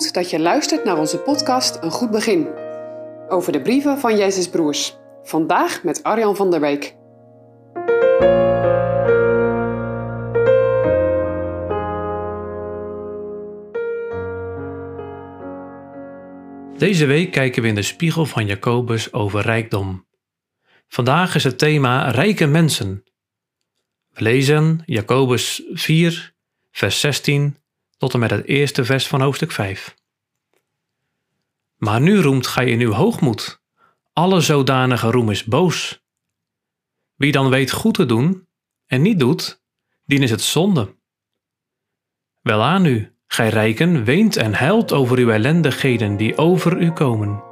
goed dat je luistert naar onze podcast Een Goed Begin. Over de brieven van Jezus Broers. Vandaag met Arjan van der Beek. Deze week kijken we in de spiegel van Jacobus over rijkdom. Vandaag is het thema rijke mensen. We lezen Jacobus 4, vers 16 tot en met het eerste vers van hoofdstuk 5. Maar nu roemt gij in uw hoogmoed. Alle zodanige roem is boos. Wie dan weet goed te doen en niet doet, dien is het zonde. Welaan u, gij rijken, weent en huilt over uw ellendigheden die over u komen.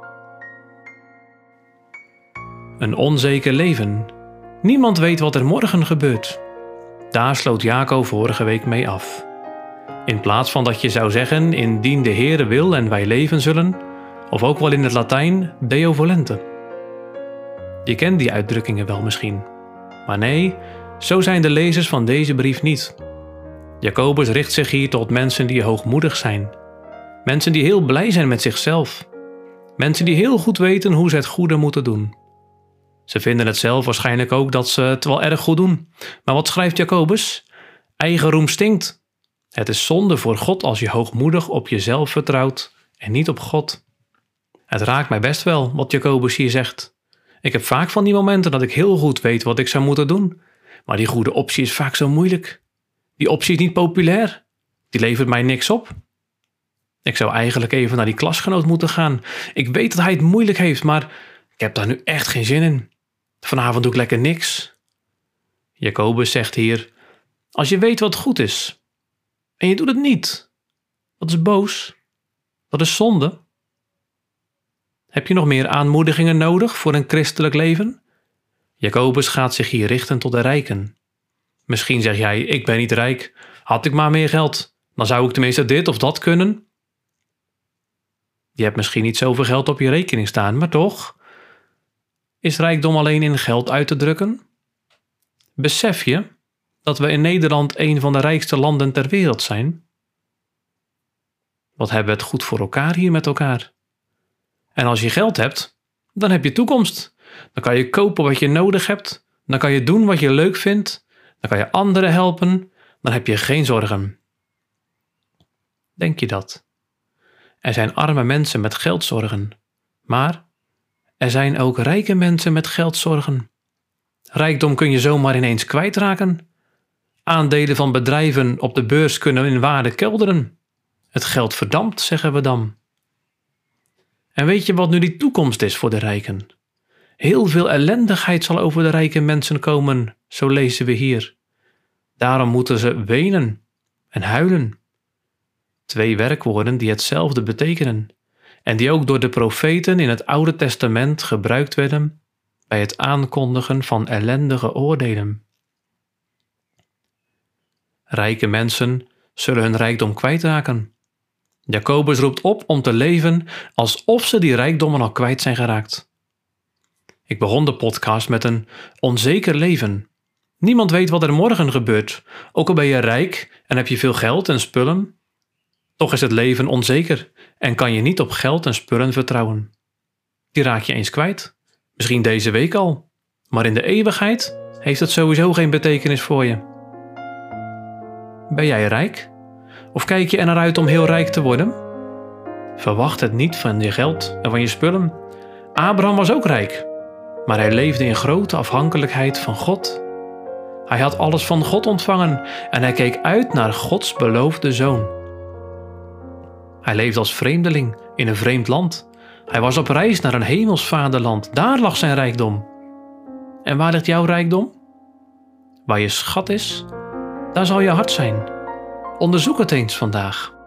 Een onzeker leven. Niemand weet wat er morgen gebeurt. Daar sloot Jacob vorige week mee af. In plaats van dat je zou zeggen, indien de Heere wil en wij leven zullen, of ook wel in het Latijn, Deo volente. Je kent die uitdrukkingen wel misschien. Maar nee, zo zijn de lezers van deze brief niet. Jacobus richt zich hier tot mensen die hoogmoedig zijn. Mensen die heel blij zijn met zichzelf. Mensen die heel goed weten hoe ze het goede moeten doen. Ze vinden het zelf waarschijnlijk ook dat ze het wel erg goed doen. Maar wat schrijft Jacobus? Eigen roem stinkt. Het is zonde voor God als je hoogmoedig op jezelf vertrouwt en niet op God. Het raakt mij best wel wat Jacobus hier zegt. Ik heb vaak van die momenten dat ik heel goed weet wat ik zou moeten doen. Maar die goede optie is vaak zo moeilijk. Die optie is niet populair. Die levert mij niks op. Ik zou eigenlijk even naar die klasgenoot moeten gaan. Ik weet dat hij het moeilijk heeft, maar ik heb daar nu echt geen zin in. Vanavond doe ik lekker niks. Jacobus zegt hier, als je weet wat goed is en je doet het niet, dat is boos. Dat is zonde. Heb je nog meer aanmoedigingen nodig voor een christelijk leven? Jacobus gaat zich hier richten tot de rijken. Misschien zeg jij, ik ben niet rijk. Had ik maar meer geld, dan zou ik tenminste dit of dat kunnen. Je hebt misschien niet zoveel geld op je rekening staan, maar toch? Is rijkdom alleen in geld uit te drukken? Besef je dat we in Nederland een van de rijkste landen ter wereld zijn? Wat hebben we het goed voor elkaar hier met elkaar? En als je geld hebt, dan heb je toekomst. Dan kan je kopen wat je nodig hebt. Dan kan je doen wat je leuk vindt. Dan kan je anderen helpen. Dan heb je geen zorgen. Denk je dat? Er zijn arme mensen met geldzorgen. Maar er zijn ook rijke mensen met geldzorgen. Rijkdom kun je zomaar ineens kwijtraken. Aandelen van bedrijven op de beurs kunnen in waarde kelderen. Het geld verdampt, zeggen we dan. En weet je wat nu die toekomst is voor de rijken? Heel veel ellendigheid zal over de rijke mensen komen, zo lezen we hier. Daarom moeten ze wenen en huilen. 2 werkwoorden die hetzelfde betekenen en die ook door de profeten in het Oude Testament gebruikt werden bij het aankondigen van ellendige oordelen. Rijke mensen zullen hun rijkdom kwijtraken. Jacobus roept op om te leven alsof ze die rijkdommen al kwijt zijn geraakt. Ik begon de podcast met een onzeker leven. Niemand weet wat er morgen gebeurt. Ook al ben je rijk en heb je veel geld en spullen. Toch is het leven onzeker en kan je niet op geld en spullen vertrouwen. Die raak je eens kwijt. Misschien deze week al. Maar in de eeuwigheid heeft het sowieso geen betekenis voor je. Ben jij rijk? Of kijk je er naar uit om heel rijk te worden? Verwacht het niet van je geld en van je spullen. Abraham was ook rijk, maar hij leefde in grote afhankelijkheid van God. Hij had alles van God ontvangen en hij keek uit naar Gods beloofde zoon. Hij leefde als vreemdeling in een vreemd land. Hij was op reis naar een hemels vaderland. Daar lag zijn rijkdom. En waar ligt jouw rijkdom? Waar je schat is, daar zal je hart zijn. Onderzoek het eens vandaag.